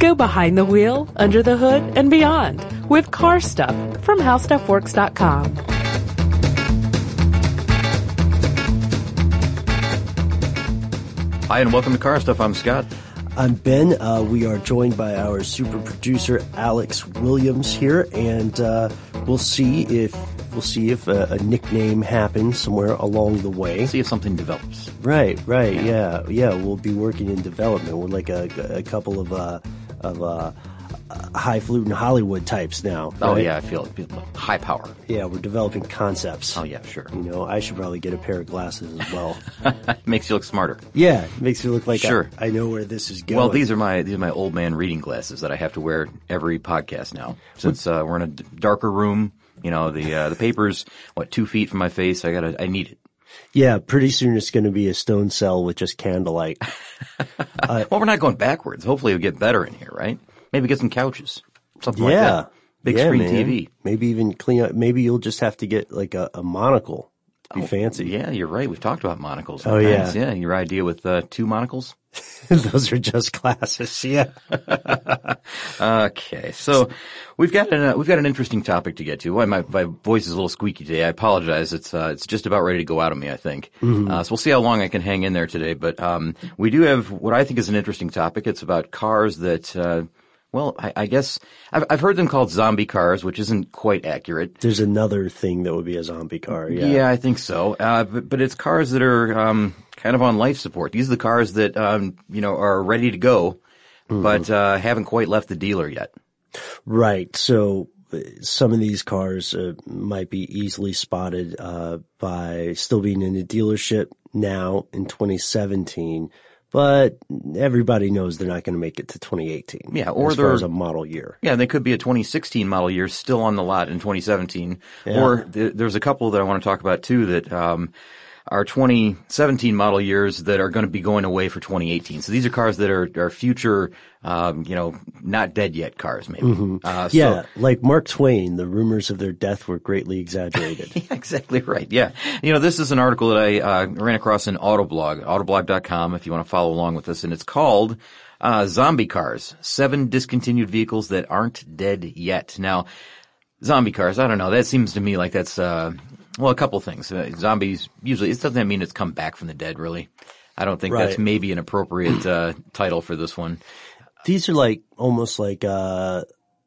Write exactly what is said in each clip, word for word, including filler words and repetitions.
Go behind the wheel, under the hood, and beyond with Car Stuff from how stuff works dot com. Hi, and welcome to Car Stuff. I'm Scott. I'm Ben. Uh, we are joined by our super producer, Alex Williams here, and uh, we'll see if we'll see if a, a nickname happens somewhere along the way. See if something develops. Right, right, yeah, yeah. We'll be working in development. We're like a, a couple of uh, of uh, highfalutin Hollywood types now. Oh right? yeah, I feel it. High power. Yeah, we're developing concepts. Oh yeah, sure. You know, I should probably get a pair of glasses as well. Makes you look smarter. Yeah, it makes you look like Sure. I, I know where this is going. Well, these are my these are my old man reading glasses that I have to wear every podcast now. Since uh, we're in a d- darker room, you know, the uh, the paper's what two feet from my face. I gotta I need it. Yeah, pretty soon it's going to be a stone cell with just candlelight. uh, well, we're not going backwards. Hopefully, it'll get better in here, right? Maybe get some couches, something like Yeah. that. Big yeah, screen man. T V. Maybe even clean up. Maybe you'll just have to get like a, a monocle. Be Oh, fancy. Yeah, you're right. We've talked about monocles. Oh, yeah. Yeah, your idea with uh, two monocles? Those are just glasses. Yeah. Okay, so we've got an, uh, we've got an interesting topic to get to. Why my, my voice is a little squeaky today. I apologize. It's uh, it's just about ready to go out of me, I think. Mm-hmm. Uh, so we'll see how long I can hang in there today. But um, we do have what I think is an interesting topic. It's about cars that, uh, well, I, I guess I've, I've heard them called zombie cars, which isn't quite accurate. There's another thing that would be a zombie car. Yeah. Yeah, I think so. Uh, but, but it's cars that are um, kind of on life support. These are the cars that um, you know are ready to go, mm-hmm. but uh, haven't quite left the dealer yet. Right. So uh, some of these cars uh, might be easily spotted uh, by still being in the dealership now in twenty seventeen. But everybody knows they're not going to make it to twenty eighteen. Yeah, or as far they're as a model year. Yeah, they could be a twenty sixteen model year still on the lot in twenty seventeen. Yeah. Or th- there's a couple that I want to talk about too that um, are twenty seventeen model years that are going to be going away for twenty eighteen. So these are cars that are, are future, um, you know, not dead yet cars maybe. Mm-hmm. Uh, yeah, so, like Mark Twain, the rumors of their death were greatly exaggerated. Yeah, exactly right. Yeah. You know, this is an article that I uh, ran across in Autoblog, autoblog dot com if you want to follow along with this, and it's called uh, Zombie Cars, Seven Discontinued Vehicles That Aren't Dead Yet. Now, zombie cars, I don't know, that seems to me like that's, uh, well, a couple things. Uh, zombies, usually, it doesn't mean it's come back from the dead, really. I don't think Right. that's maybe an appropriate uh, title for this one. These are like almost like uh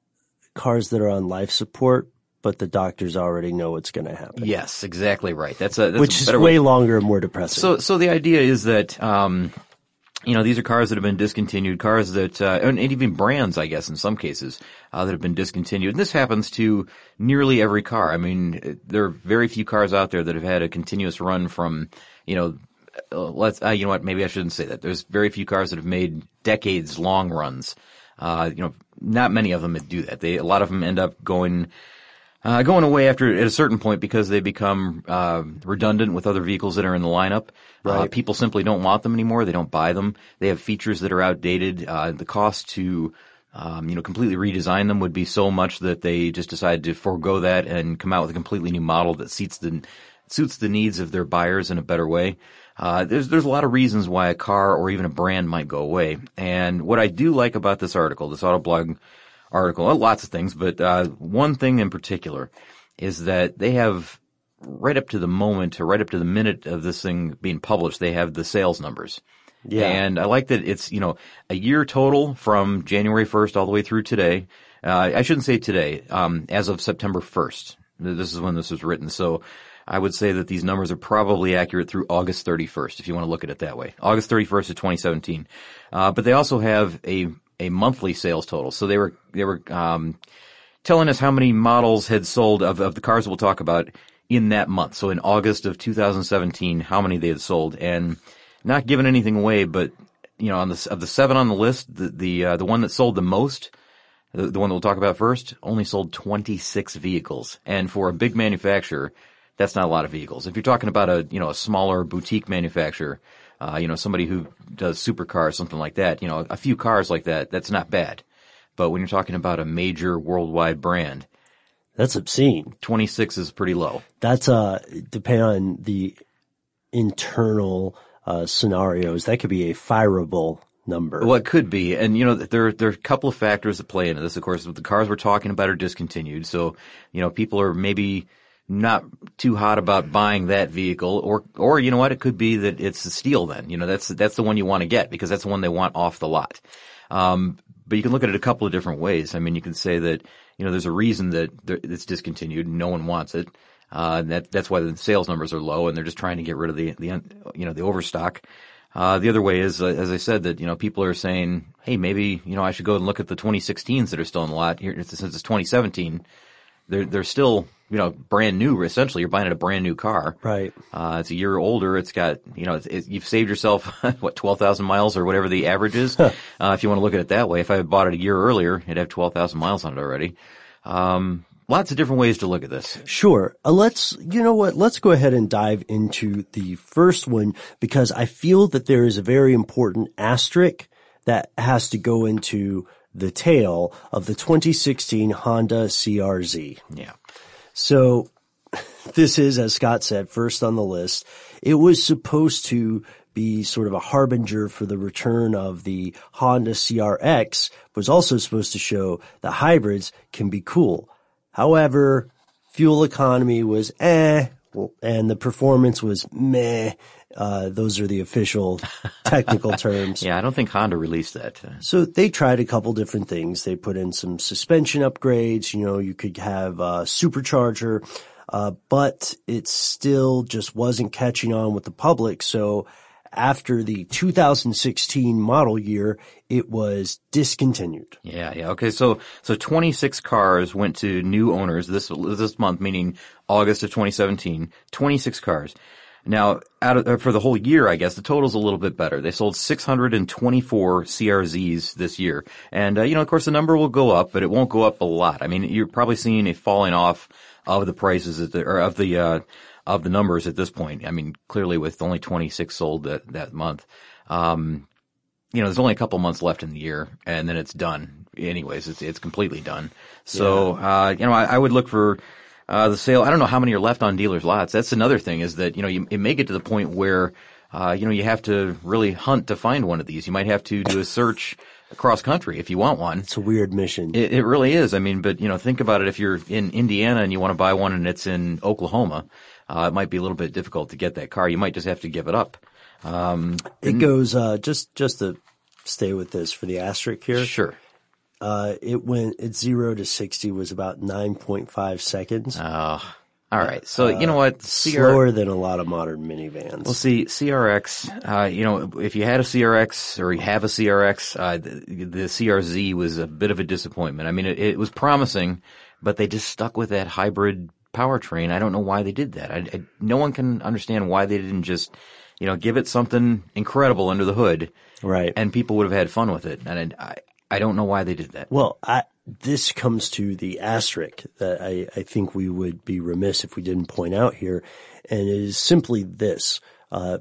cars that are on life support, but the doctors already know what's going to happen. Yes, exactly right. That's a that's Which a is better way way. longer and more depressing. So, so the idea is that, um, you know, these are cars that have been discontinued, cars that, uh, and, and even brands, I guess, in some cases, uh, that have been discontinued. And this happens to nearly every car. I mean, there are very few cars out there that have had a continuous run from, you know, uh, let's, uh, you know what, maybe I shouldn't say that. There's very few cars that have made decades long runs. Uh, you know, not many of them that do that. They, a lot of them end up going, Uh, going away after at a certain point because they become uh, redundant with other vehicles that are in the lineup. Right. Uh, people simply don't want them anymore. They don't buy them. They have features that are outdated. Uh, the cost to um, you know completely redesign them would be so much that they just decided to forego that and come out with a completely new model that suits the suits the needs of their buyers in a better way. Uh, there's there's a lot of reasons why a car or even a brand might go away. And what I do like about this article, this Autoblog article, well, lots of things, but uh, one thing in particular is that they have right up to the moment or right up to the minute of this thing being published, they have the sales numbers. Yeah. And I like that it's, you know, a year total from January first all the way through today. Uh, I shouldn't say today, um, as of September first. This is when this was written. So I would say that these numbers are probably accurate through August thirty-first, if you want to look at it that way. August thirty-first of twenty seventeen. Uh, but they also have a a monthly sales total. So they were, they were, um, telling us how many models had sold of, of the cars we'll talk about in that month. So in August of two thousand seventeen, how many they had sold, and not giving anything away, but, you know, on the, of the seven on the list, the, the, uh, the one that sold the most, the, the one that we'll talk about first, only sold twenty-six vehicles. And for a big manufacturer, that's not a lot of vehicles. If you're talking about a, you know, a smaller boutique manufacturer, Uh, you know, somebody who does supercars, something like that, you know, a few cars like that, that's not bad. But when you're talking about a major worldwide brand, that's obscene. twenty-six is pretty low. That's, uh, depending on the internal, uh, scenarios, that could be a fireable number. Well, it could be. And, you know, there, there are a couple of factors that play into this. Of course, the cars we're talking about are discontinued. So, you know, people are maybe not too hot about buying that vehicle, or, or, you know what, it could be that it's the steal then. You know, that's, that's the one you want to get because that's the one they want off the lot. Um, but you can look at it a couple of different ways. I mean, you can say that, you know, there's a reason that it's discontinued. No one wants it. Uh, that, that's why the sales numbers are low and they're just trying to get rid of the, the, you know, the overstock. Uh, the other way is, uh, as I said, that, you know, people are saying, hey, maybe, you know, I should go and look at the twenty sixteens that are still in the lot here. Since it's twenty seventeen, they're, they're still, you know, brand new, essentially. You're buying a brand new car. Right. Uh, it's a year older. It's got, you know, it's, it, you've saved yourself, what, twelve thousand miles or whatever the average is. uh, if you want to look at it that way. If I had bought it a year earlier, it'd have twelve thousand miles on it already. Um, Lots of different ways to look at this. Sure. Uh, let's, you know what, let's go ahead and dive into the first one because I feel that there is a very important asterisk that has to go into the tail of the twenty sixteen Honda C R Z. Yeah. So this is, as Scott said, first on the list. It was supposed to be sort of a harbinger for the return of the Honda C R X, but was also supposed to show that hybrids can be cool. However, fuel economy was eh, and the performance was meh. Uh, those are the official technical terms. Yeah, I don't think Honda released that. So they tried a couple different things. They put in some suspension upgrades. You know, you could have a supercharger, uh, but it still just wasn't catching on with the public. So after the two thousand sixteen model year, it was discontinued. Yeah, yeah. Okay, so so twenty-six cars went to new owners this this month, meaning August of twenty seventeen. twenty-six cars. Now, out of, for the whole year, I guess the total's a little bit better. They sold six hundred twenty-four C R Zs this year, and uh, you know, of course, the number will go up, but it won't go up a lot. I mean, you're probably seeing a falling off of the prices at the, or of the. Uh, of the numbers at this point. I mean, clearly with only twenty-six sold that, that month, um, you know, there's only a couple months left in the year and then it's done. Anyways, it's, it's completely done. So, yeah. uh, you know, I, I would look for, uh, the sale. I don't know how many are left on dealers' lots. That's another thing is that, you know, you, it may get to the point where, uh, you know, you have to really hunt to find one of these. You might have to do a search across country if you want one. It's a weird mission. It, it really is. I mean, but, you know, think about it. If you're in Indiana and you want to buy one and it's in Oklahoma, Uh, it might be a little bit difficult to get that car. You might just have to give it up. Um, it goes, uh, just, just to stay with this for the asterisk here. Sure. Uh, it went, it's zero to sixty was about nine point five seconds. Oh, all right. So, uh, you know what? C R- slower than a lot of modern minivans. Well, see, C R X, uh, you know, if you had a C R X or you have a C R X, uh, the, the C R Z was a bit of a disappointment. I mean, it, it was promising, but they just stuck with that hybrid powertrain. I don't know why they did that. I, I, no one can understand why they didn't just, you know, give it something incredible under the hood. Right. And people would have had fun with it. And I, I don't know why they did that. Well, I, this comes to the asterisk that I, I think we would be remiss if we didn't point out here. And it is simply this, uh,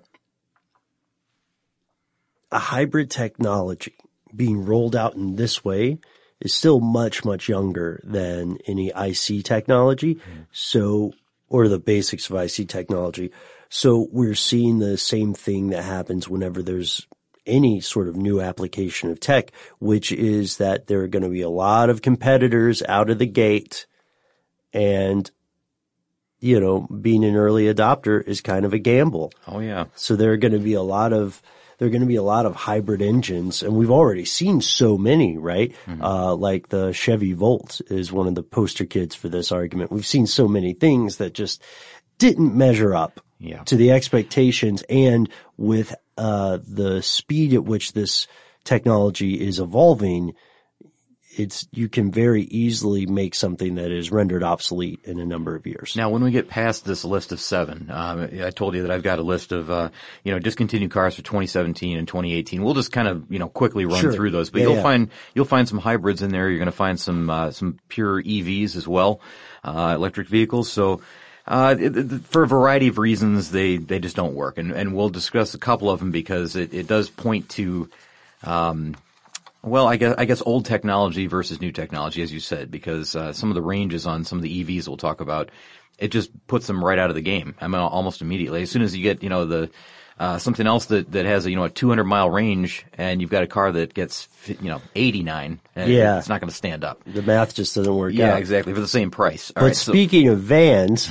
a hybrid technology being rolled out in this way is still much, much younger than any I C technology. Mm. So, or the basics of I C technology. So we're seeing the same thing that happens whenever there's any sort of new application of tech, which is that there are going to be a lot of competitors out of the gate. And, you know, being an early adopter is kind of a gamble. Oh, yeah. So there are going to be a lot of There are going to be a lot of hybrid engines, and we've already seen so many, right? Mm-hmm. Uh, like the Chevy Volt is one of the poster kids for this argument. We've seen so many things that just didn't measure up yeah. to the expectations, and with uh the speed at which this technology is evolving, it's you can very easily make something that is rendered obsolete in a number of years. Now, when we get past this list of seven, um, I told you that I've got a list of, uh, you know, discontinued cars for twenty seventeen and twenty eighteen. We'll just kind of, you know, quickly run sure. through those. But yeah, you'll yeah. find, you'll find some hybrids in there. You're going to find some, uh, some pure E Vs as well, uh, electric vehicles. So, uh, it, it, for a variety of reasons, they, they just don't work. And, and we'll discuss a couple of them because it, it does point to, um, Well, I guess, I guess old technology versus new technology, as you said, because, uh, some of the ranges on some of the E Vs we'll talk about, it just puts them right out of the game. I mean, almost immediately. As soon as you get, you know, the, Uh, something else that, that has a, you know, a two hundred mile range and you've got a car that gets, you know, eighty-nine. And yeah. It's not going to stand up. The math just doesn't work yeah, out. Yeah, exactly. For the same price. All but right, speaking so, of vans.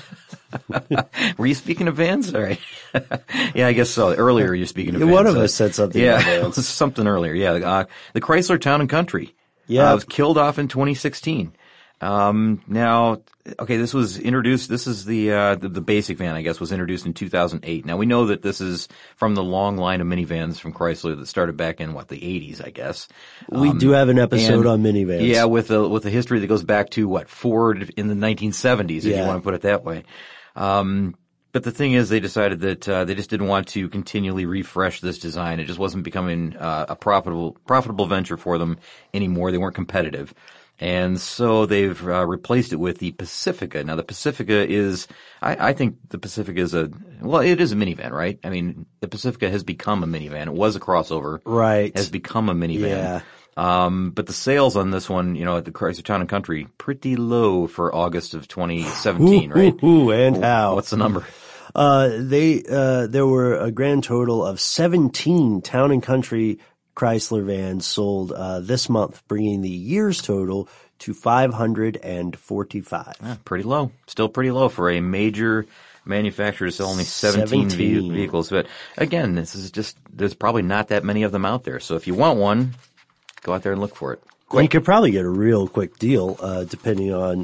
Were you speaking of vans? All right. Yeah, I guess so. Earlier you're speaking of vans. One of so, us said something yeah, about vans. Yeah, something earlier. Yeah. Uh, the Chrysler Town and Country. Yeah. Uh, was killed off in twenty sixteen. Um, now, okay, this was introduced, this is the, uh, the, the basic van, I guess, was introduced in two thousand eight. Now we know that this is from the long line of minivans from Chrysler that started back in, what, the eighties, I guess. We um, do have an episode and, on minivans. Yeah, with a, with a history that goes back to, what, Ford in the nineteen seventies, if yeah. you want to put it that way. Um, but the thing is, they decided that, uh, they just didn't want to continually refresh this design. It just wasn't becoming, uh, a profitable, profitable venture for them anymore. They weren't competitive. And so they've uh, replaced it with the Pacifica. Now the Pacifica is, I, I think the Pacifica is a, well, it is a minivan, right? I mean, the Pacifica has become a minivan. It was a crossover. Right. Has become a minivan. Yeah. Um, but the sales on this one, you know, at the Chrysler Town and Country, pretty low for August of twenty seventeen, ooh, right? Ooh, ooh, and how? What's the number? Uh, they, uh, there were a grand total of seventeen Town and Country Chrysler vans sold, uh, this month, bringing the year's total to five hundred forty-five. Yeah, pretty low. Still pretty low for a major manufacturer to sell only seventeen, seventeen. vehicles. But again, this is just, there's probably not that many of them out there. So if you want one, go out there and look for it. Well, you could probably get a real quick deal, uh, depending on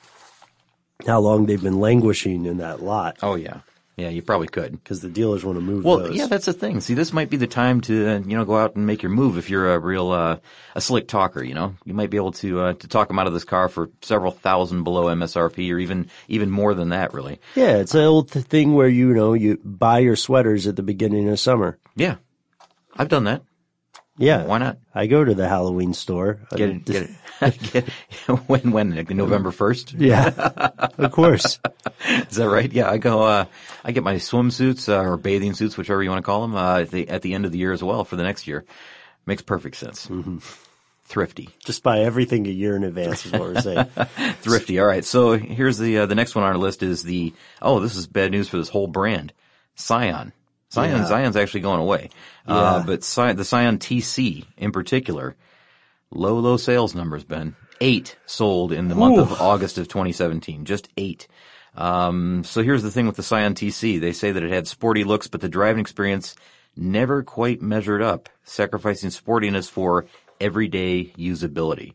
how long they've been languishing in that lot. Oh, yeah. Yeah, you probably could. Because the dealers want to move well, those. yeah, that's the thing. See, this might be the time to, uh, you know, go out and make your move if you're a real, uh, a slick talker, you know. You might be able to, uh, to talk them out of this car for several thousand below M S R P or even, even more than that, really. Yeah, it's an old thing where, you know, you buy your sweaters at the beginning of summer. Yeah. I've done that. Yeah. Why not? I go to the Halloween store. Get it, get it. get, when, when, like November first? Yeah. Of course. Is that right? Yeah, I go, uh, I get my swimsuits, uh, or bathing suits, whichever you want to call them, uh, at the, at the end of the year as well for the next year. Makes perfect sense. Mm-hmm. Thrifty. Just buy everything a year in advance is what we're saying. Thrifty. All right. So here's the, uh, the next one on our list is the, oh, this is bad news for this whole brand. Scion. Scion, Yeah. Scion's actually going away. Yeah. Uh, but Scion, the Scion T C in particular, low, low sales numbers, Ben. Eight sold in the month Ooh. of August of twenty seventeen. Just eight. Um, so here's the thing with the Scion T C. They say that it had sporty looks, but the driving experience never quite measured up, sacrificing sportiness for everyday usability.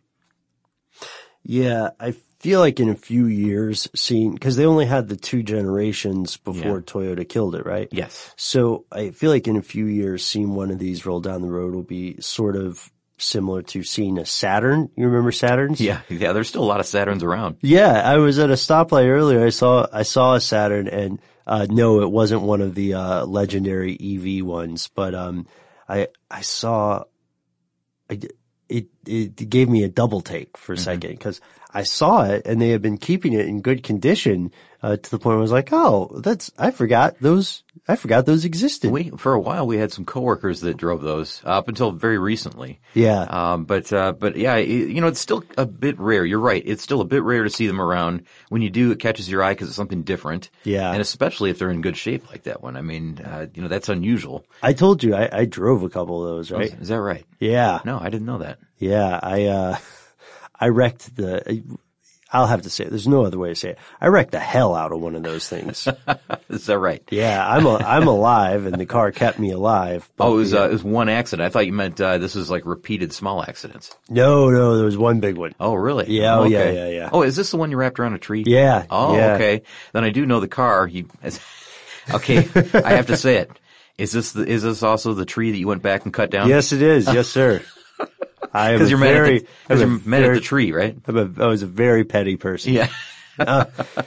Yeah, I feel like in a few years, seeing, because they only had the two generations before Yeah. Toyota killed it, right? Yes. So I feel like in a few years, seeing one of these roll down the road will be sort of similar to seeing a Saturn. You remember Saturns? Yeah. Yeah. There's still a lot of Saturns around. Yeah, I was at a stoplight earlier. I saw I saw a Saturn, and uh no, it wasn't one of the uh legendary E V ones, but um, I I saw. I, it it gave me a double take for a Mm-hmm. second because I saw it and they had been keeping it in good condition uh, to the point where I was like, oh, that's I forgot those I forgot those existed. We, for a while, we had some coworkers that drove those uh, up until very recently. Yeah. Um, but, uh, but yeah, it, you know, it's still a bit rare. You're right. It's still a bit rare to see them around. When you do, it catches your eye because it's something different. Yeah. And especially if they're in good shape like that one. I mean, uh, you know, that's unusual. I told you I, I drove a couple of those, right? Is, is that right? Yeah. No, I didn't know that. Yeah. I, uh, I wrecked the, I'll have to say it. There's no other way to say it. I wrecked the hell out of one of those things. Is that right? Yeah. I'm, a, I'm alive and the car kept me alive. But, Oh, it was, yeah. uh, it was one accident. I thought you meant, uh, this was like repeated small accidents. No, no, there was one big one. Oh, really? Yeah, oh, yeah, okay. yeah, yeah. Oh, is this the one you wrapped around a tree? Yeah. Oh, yeah. okay. Then I do know the car. You, okay, I have to say it. Is this the, is this also the tree that you went back and cut down? Yes, it is. Yes, sir. I am Because you're, very, mad at the, 'cause I'm you're a mad very- at the tree, right? I'm a, I was a very petty person. Yeah. Uh,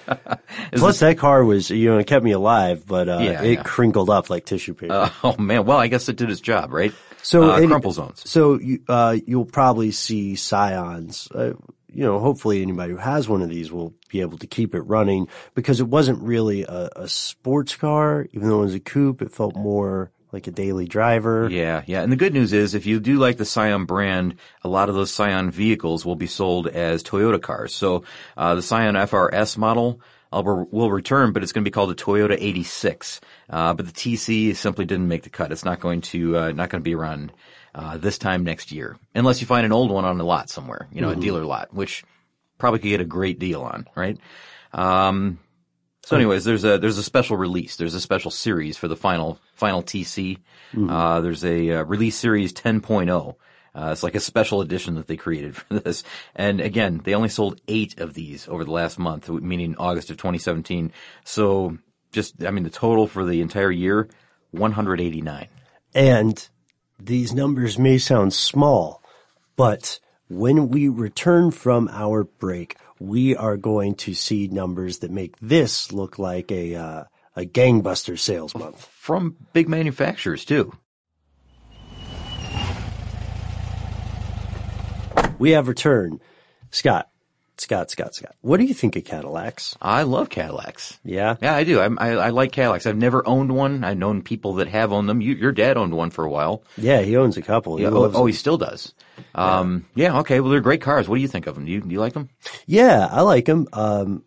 Is plus, this- that car was, you know, it kept me alive, but uh, Yeah, it yeah. crinkled up like tissue paper. uh, oh man. Well, I guess it did its job, right? so, uh, any- crumple zones. So, you, uh, you'll probably see Scions. Uh, you know, hopefully anybody who has one of these will be able to keep it running because it wasn't really a, a sports car. Even though it was a coupe, it felt more like a daily driver. Yeah, yeah. And the good news is if you do like the Scion brand, a lot of those Scion vehicles will be sold as Toyota cars. So, uh, the Scion F R S model, uh, will, will return, but it's going to be called the Toyota eighty-six. Uh, but the T C simply didn't make the cut. It's not going to, uh, not going to be around, uh, this time next year. Unless you find an old one on the lot somewhere, you know, mm-hmm. a dealer lot, which probably could get a great deal on, right? Um, so anyways, there's a, there's a special release. There's a special series for the final, final T C. Mm-hmm. Uh, there's a, uh, release series ten point oh. Uh, it's like a special edition that they created for this. And again, they only sold eight of these over the last month, meaning August of twenty seventeen. So just, I mean, the total for the entire year, one hundred eighty-nine. And these numbers may sound small, but when we return from our break, we are going to see numbers that make this look like a, uh, a gangbuster sales month. From big manufacturers too. We have returned. Scott, Scott, Scott, Scott. What do you think of Cadillacs? I love Cadillacs. Yeah? Yeah, I do. I, I, I like Cadillacs. I've never owned one. I've known people that have owned them. You, your dad owned one for a while. Yeah, he owns a couple. He yeah, oh, oh, he still does. Um, yeah. yeah, okay. Well, they're great cars. What do you think of them? Do you, do you like them? Yeah, I like them. Um,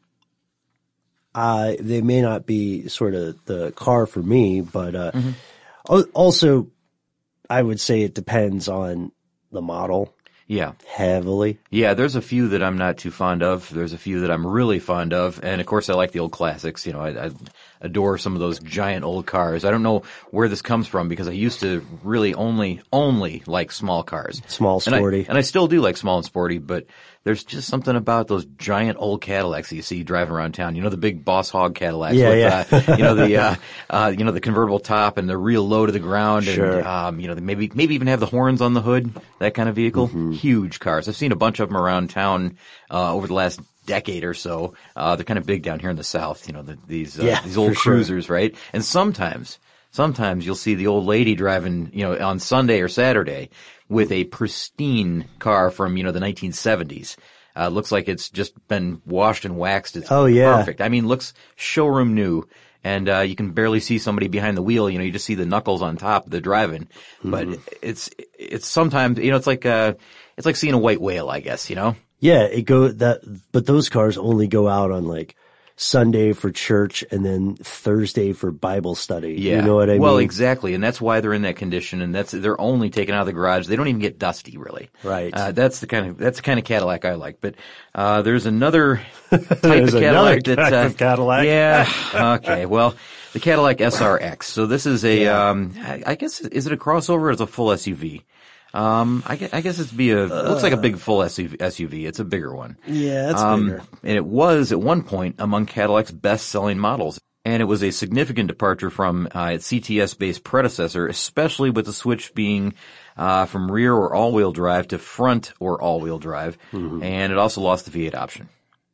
I, they may not be sort of the car for me, but, uh, mm-hmm. also I would say it depends on the model. Yeah. Heavily. Yeah, there's a few that I'm not too fond of. There's a few that I'm really fond of. And of course I like the old classics. You know, I, I adore some of those giant old cars. I don't know where this comes from because I used to really only, only like small cars. Small, sporty. And I, and I still do like small and sporty, but there's just something about those giant old Cadillacs that you see driving around town. You know, the big Boss Hog Cadillacs yeah, with, yeah. uh, you know, the, uh, uh, you know, the convertible top and the real low to the ground. Sure. And, um, you know, maybe, maybe even have the horns on the hood, that kind of vehicle. Mm-hmm. Huge cars. I've seen a bunch of them around town, uh, over the last decade or so. Uh, they're kind of big down here in the South, you know, the, these, uh, yeah, these old sure. cruisers, right? And sometimes, sometimes you'll see the old lady driving, you know, on Sunday or Saturday with a pristine car from, you know, the nineteen seventies. Uh, looks like it's just been washed and waxed. It's oh, yeah. perfect. I mean, looks showroom new. And, uh, you can barely see somebody behind the wheel. You know, you just see the knuckles on top of the driving. Mm-hmm. But it's, it's sometimes, you know, it's like, uh, it's like seeing a white whale, I guess, you know? Yeah, it go, that, but those cars only go out on like Sunday for church and then Thursday for Bible study. Yeah. You know what I well, mean? Well, exactly. And that's why they're in that condition. And that's, they're only taken out of the garage. They don't even get dusty, really. Right. Uh, that's the kind of, that's the kind of Cadillac I like. But, uh, there's another type there's of Cadillac that, type uh, of Cadillac. Yeah. Okay. Well, the Cadillac S R X. So this is a, yeah. um, I, I guess, is it a crossover or is it a full S U V? Um, I guess, I guess it'd be a, it looks like a big full S U V. It's a bigger one. Yeah, it's um, bigger. And it was at one point among Cadillac's best-selling models. And it was a significant departure from, uh, its C T S-based predecessor, especially with the switch being, uh, from rear or all-wheel drive to front or all-wheel drive. Mm-hmm. And it also lost the V eight option.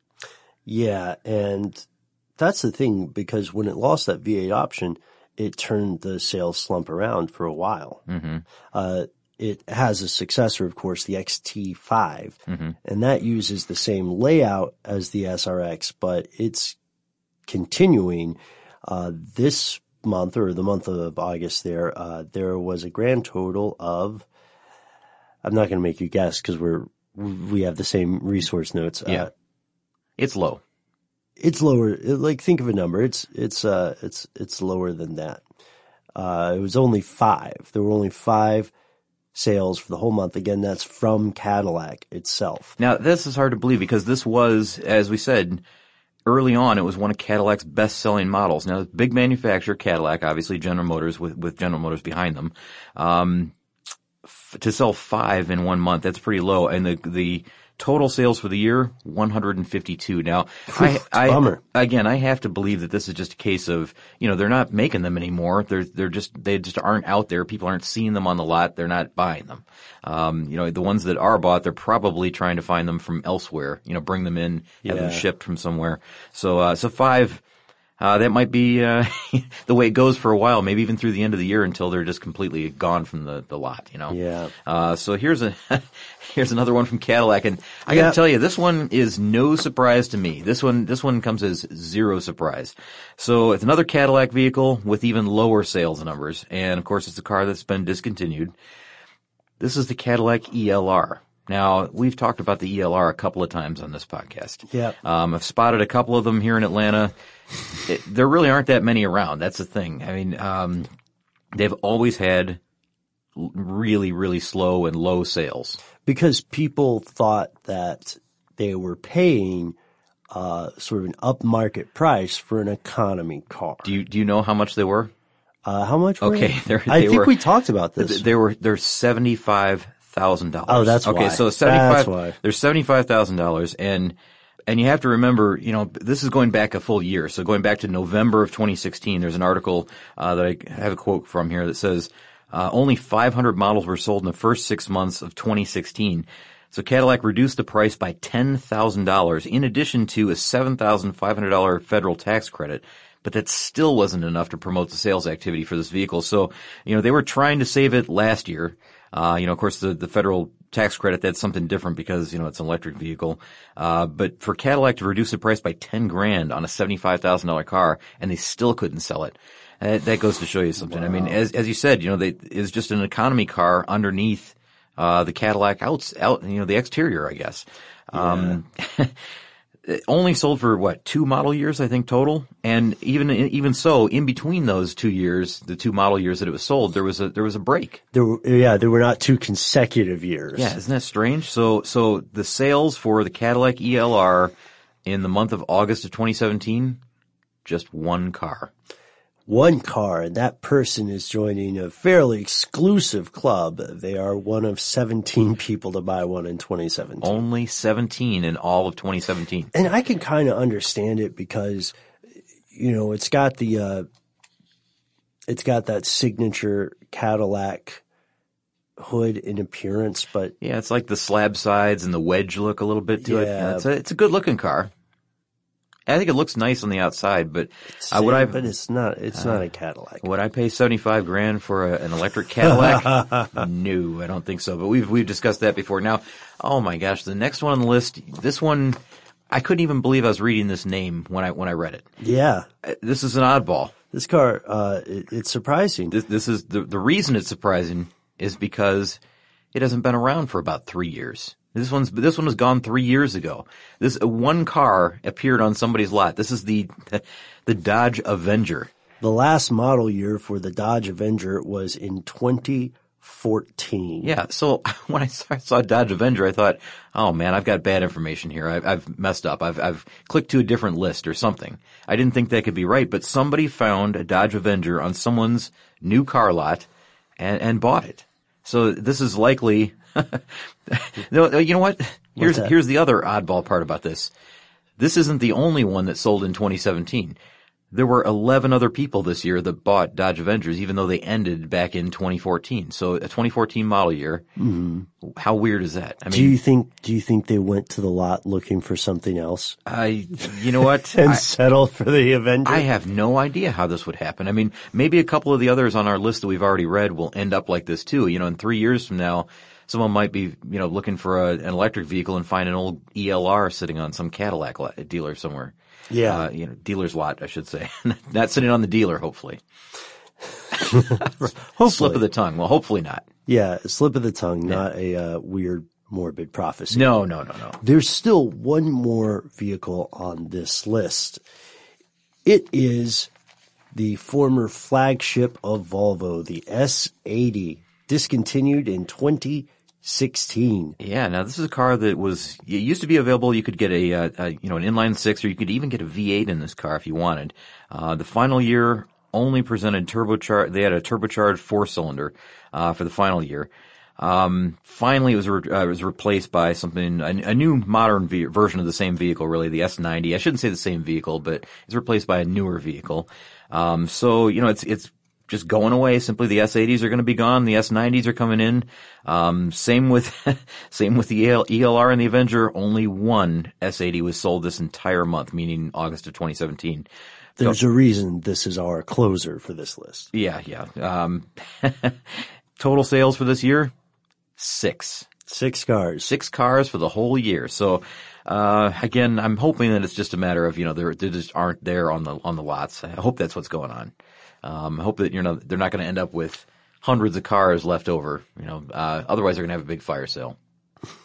Yeah, and that's the thing, because when it lost that V eight option, it turned the sales slump around for a while. Mm-hmm. Uh, It has a successor, of course, the X T five, mm-hmm. and that uses the same layout as the S R X, but it's continuing. Uh, this month, or the month of August there, uh, there was a grand total of, I'm not going to make you guess because we're, we have the same resource notes. Yeah. Uh, it's low. It's lower. Like, think of a number. It's, it's, uh, it's, it's lower than that. Uh, it was only five. There were only five sales for the whole month. Again, that's from Cadillac itself. Now, this is hard to believe because this was, as we said, early on, it was one of Cadillac's best-selling models. Now, big manufacturer, Cadillac, obviously General Motors with, with General Motors behind them. Um, f- to sell five in one month, that's pretty low. And the, the total sales for the year, one hundred fifty-two. Now, I, I, bummer. again, I have to believe that this is just a case of, you know, they're not making them anymore. They're, they're just, they just aren't out there. People aren't seeing them on the lot. They're not buying them. Um, you know, the ones that are bought, they're probably trying to find them from elsewhere, you know, bring them in, have yeah. them shipped from somewhere. So, uh, so five, Uh, that might be, uh, the way it goes for a while, maybe even through the end of the year until they're just completely gone from the, the lot, you know? Yeah. Uh, so here's a, here's another one from Cadillac. And I yeah. gotta tell you, this one is no surprise to me. This one, this one comes as zero surprise. So it's another Cadillac vehicle with even lower sales numbers. And of course, it's a car that's been discontinued. This is the Cadillac E L R. Now, we've talked about the E L R a couple of times on this podcast. Yeah. Um, I've spotted a couple of them here in Atlanta. It, there really aren't that many around. That's the thing. I mean, um, they've always had really, really slow and low sales. Because people thought that they were paying uh, sort of an upmarket price for an economy car. Do you do you know how much they were? Uh, how much were Okay, they? they're- I they think were- we talked about this. They were they're seventy five thousand dollars. Oh, that's okay. why. So seventy five. That's why. They're seventy five thousand dollars, and and you have to remember, you know, this is going back a full year. So going back to November of twenty sixteen, there's an article uh, that I have a quote from here that says uh, only five hundred models were sold in the first six months of twenty sixteen. So Cadillac reduced the price by ten thousand dollars, in addition to a seven thousand five hundred dollars federal tax credit. But that still wasn't enough to promote the sales activity for this vehicle. So, you know, they were trying to save it last year. Uh, you know, of course, the, the federal tax credit, that's something different because, you know, it's an electric vehicle. Uh, but for Cadillac to reduce the price by ten grand on a seventy-five thousand dollars car, and they still couldn't sell it. Uh, that goes to show you something. Wow. I mean, as, as you said, you know, they, it's just an economy car underneath, uh, the Cadillac outs, out, you know, the exterior, I guess. Um, yeah. It only sold for what, two model years, I think, total. And even, even so, in between those two years, the two model years that it was sold, there was a, there was a break. There were, yeah, there were not two consecutive years. Yeah, isn't that strange? So, so the sales for the Cadillac E L R in the month of August of twenty seventeen, just one car. One car, and that person is joining a fairly exclusive club. They are one of seventeen people to buy one in twenty seventeen. Only seventeen in all of twenty seventeen. And I can kind of understand it because, you know, it's got the, uh, it's got that signature Cadillac hood in appearance, but yeah, it's like the slab sides and the wedge look a little bit to yeah. it. Yeah, it's a, it's a good looking car. I think it looks nice on the outside, but uh, would uh, I? But it's not. It's uh, not a Cadillac. Would I pay seventy-five grand for a, an electric Cadillac? No, I don't think so. But we've we've discussed that before. Now, oh my gosh, the next one on the list. This one, I couldn't even believe I was reading this name when I when I read it. Yeah, this is an oddball. This car, uh, it, it's surprising. This, this is the the reason it's surprising is because it hasn't been around for about three years. This one's, this one was gone three years ago. This, one car appeared on somebody's lot. This is the, the Dodge Avenger. The last model year for the Dodge Avenger was in twenty fourteen. Yeah. So when I saw, saw Dodge Avenger, I thought, oh man, I've got bad information here. I've, I've messed up. I've, I've clicked to a different list or something. I didn't think that could be right, but somebody found a Dodge Avenger on someone's new car lot and, and bought it. So this is likely, no, you know what? Here's, here's the other oddball part about this. This isn't the only one that sold in twenty seventeen. There were eleven other people this year that bought Dodge Avengers, even though they ended back in twenty fourteen. So a twenty fourteen model year. Mm-hmm. How weird is that? I mean, do you think, do you think they went to the lot looking for something else? I, you know what? and I, settled for the Avenger? I have no idea how this would happen. I mean, maybe a couple of the others on our list that we've already read will end up like this too. You know, in three years from now, someone might be, you know, looking for a, an electric vehicle and find an old E L R sitting on some Cadillac dealer somewhere. Yeah. Uh, you know, dealer's lot, I should say. Not sitting on the dealer, hopefully. hopefully. Slip of the tongue. Well, hopefully not. Yeah, a slip of the tongue, yeah. Not a uh, weird, morbid prophecy. No, no, no, no. There's still one more vehicle on this list. It is the former flagship of Volvo, the S eighty, discontinued in twenty sixteen. Yeah, now this is a car that was, it used to be available. You could get a, a, a you know, an inline six, or you could even get a V eight in this car if you wanted. Uh, the final year only presented turbocharged, they had a turbocharged four cylinder, uh, for the final year. Um, finally it was, re- uh, it was replaced by something, a, a new modern v- version of the same vehicle, really, the S ninety. I shouldn't say the same vehicle, but it's replaced by a newer vehicle. Um, so, you know, it's, it's, just going away. Simply the S eighties are going to be gone. The S nineties are coming in. Um, same with, same with the E L R and the Avenger. Only one S eighty was sold this entire month, meaning August of twenty seventeen. There's so, a reason this is our closer for this list. Yeah, yeah. Um, total sales for this year, six. Six cars. Six cars for the whole year. So, uh, again, I'm hoping that it's just a matter of, you know, they they just aren't there on the, on the lots. I hope that's what's going on. Um, I hope that, you know, they're not going to end up with hundreds of cars left over, you know, uh, otherwise they're going to have a big fire sale.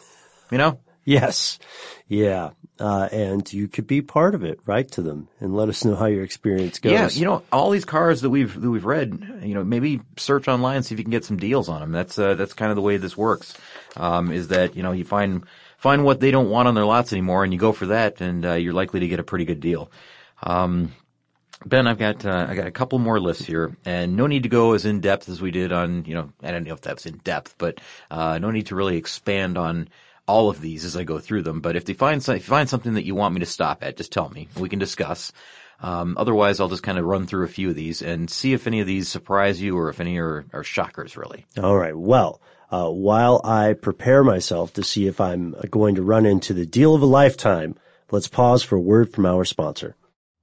you know? Yes. Yeah. Uh, and you could be part of it. Write to them and let us know how your experience goes. Yeah, you know, all these cars that we've that we've read, you know, maybe search online, see if you can get some deals on them. That's uh, that's kind of the way this works. Um, is that, you know, you find find what they don't want on their lots anymore, and you go for that, and uh, you're likely to get a pretty good deal. Um, Ben, I've got uh, I got a couple more lists here, and no need to go as in depth as we did on, you know, I don't know if that's in depth, but uh, no need to really expand on all of these as I go through them. But if they find if you find something that you want me to stop at, just tell me. We can discuss. Um, otherwise, I'll just kind of run through a few of these and see if any of these surprise you or if any are, are shockers, really. All right. Well, uh, while I prepare myself to see if I'm going to run into the deal of a lifetime, let's pause for a word from our sponsor.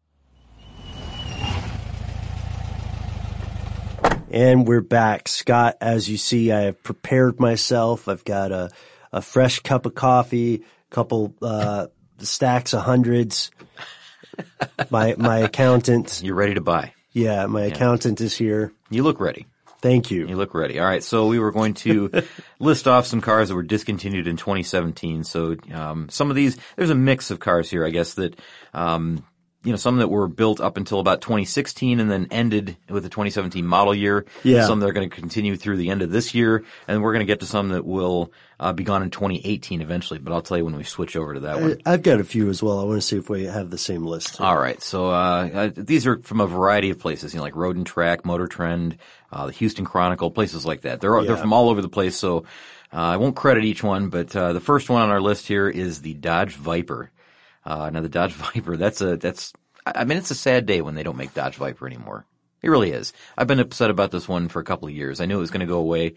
And we're back. Scott, as you see, I have prepared myself. I've got a a fresh cup of coffee, a couple uh stacks of hundreds. My my accountant. You're ready to buy. Yeah, my yeah. accountant is here. You look ready. Thank you. You look ready. All right, so we were going to list off some cars that were discontinued in twenty seventeen. So um some of these, there's a mix of cars here, I guess, that um you know, some that were built up until about twenty sixteen and then ended with the twenty seventeen model year. Yeah. Some that are going to continue through the end of this year. And we're going to get to some that will uh, be gone in twenty eighteen eventually. But I'll tell you when we switch over to that one. I've got a few as well. I want to see if we have the same list. All right. So uh, uh these are from a variety of places, you know, like Road and Track, Motor Trend, uh, the Houston Chronicle, places like that. They're, yeah. they're from all over the place. So uh, I won't credit each one. But uh, the first one on our list here is the Dodge Viper. Uh, now, the Dodge Viper, that's a, that's, I mean, it's a sad day when they don't make Dodge Viper anymore. It really is. I've been upset about this one for a couple of years. I knew it was going to go away.